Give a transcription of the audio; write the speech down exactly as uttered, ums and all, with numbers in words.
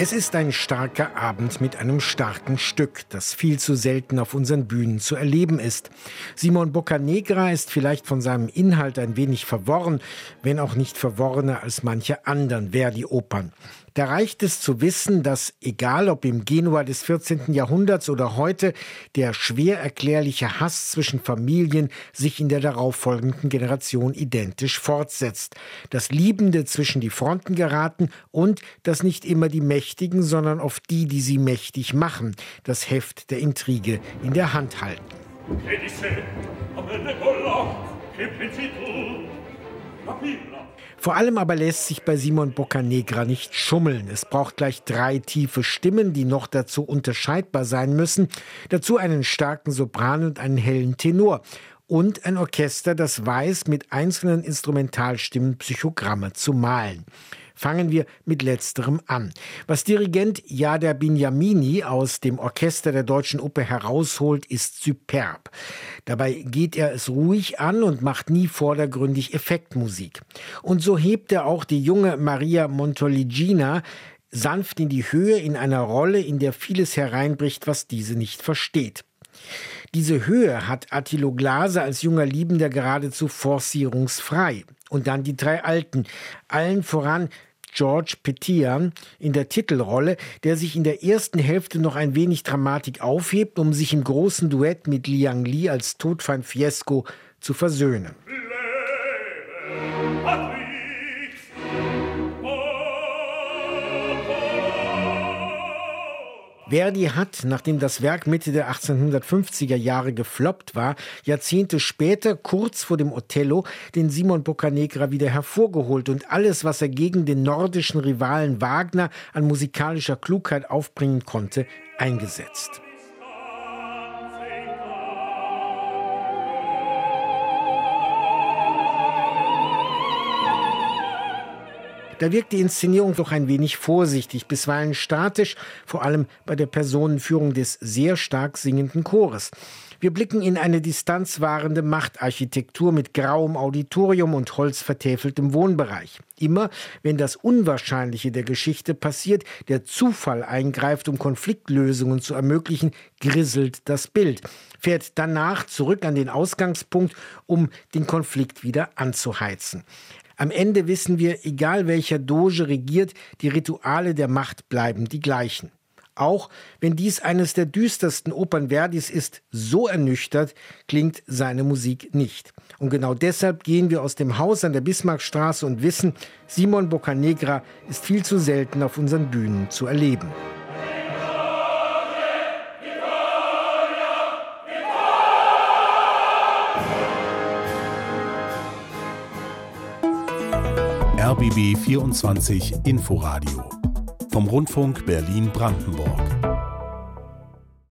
Es ist ein starker Abend mit einem starken Stück, das viel zu selten auf unseren Bühnen zu erleben ist. Simon Boccanegra ist vielleicht von seinem Inhalt ein wenig verworren, wenn auch nicht verworrener als manche anderen Verdi-Opern. Da reicht es zu wissen, dass, egal ob im Genua des vierzehnten Jahrhunderts oder heute, der schwer erklärliche Hass zwischen Familien sich in der darauffolgenden Generation identisch fortsetzt. Dass Liebende zwischen die Fronten geraten und dass nicht immer die Mächtigen, sondern oft die, die sie mächtig machen, das Heft der Intrige in der Hand halten. Vor allem aber lässt sich bei Simon Boccanegra nicht schummeln. Es braucht gleich drei tiefe Stimmen, die noch dazu unterscheidbar sein müssen. Dazu einen starken Sopran und einen hellen Tenor. Und ein Orchester, das weiß, mit einzelnen Instrumentalstimmen Psychogramme zu malen. Fangen wir mit letzterem an. Was Dirigent Jader Bignamini aus dem Orchester der Deutschen Oper herausholt, ist superb. Dabei geht er es ruhig an und macht nie vordergründig Effektmusik. Und so hebt er auch die junge Maria Monteligina sanft in die Höhe in einer Rolle, in der vieles hereinbricht, was diese nicht versteht. Diese Höhe hat Attilo Glaser als junger Liebender geradezu forcierungsfrei. Und dann die drei Alten, allen voran George Petian in der Titelrolle, der sich in der ersten Hälfte noch ein wenig Dramatik aufhebt, um sich im großen Duett mit Liang Li als Todfeind Fiesco zu versöhnen. Verdi hat, nachdem das Werk Mitte der achtzehnhundertfünfziger Jahre gefloppt war, Jahrzehnte später, kurz vor dem Othello, den Simon Boccanegra wieder hervorgeholt und alles, was er gegen den nordischen Rivalen Wagner an musikalischer Klugheit aufbringen konnte, eingesetzt. Da wirkt die Inszenierung doch ein wenig vorsichtig, bisweilen statisch, vor allem bei der Personenführung des sehr stark singenden Chores. Wir blicken in eine distanzwahrende Machtarchitektur mit grauem Auditorium und holzvertäfeltem Wohnbereich. Immer, wenn das Unwahrscheinliche der Geschichte passiert, der Zufall eingreift, um Konfliktlösungen zu ermöglichen, grisselt das Bild, fährt danach zurück an den Ausgangspunkt, um den Konflikt wieder anzuheizen. Am Ende wissen wir, egal welcher Doge regiert, die Rituale der Macht bleiben die gleichen. Auch wenn dies eines der düstersten Opern Verdis ist, so ernüchtert klingt seine Musik nicht. Und genau deshalb gehen wir aus dem Haus an der Bismarckstraße und wissen, Simon Boccanegra ist viel zu selten auf unseren Bühnen zu erleben. R B B vierundzwanzig Inforadio vom Rundfunk Berlin-Brandenburg.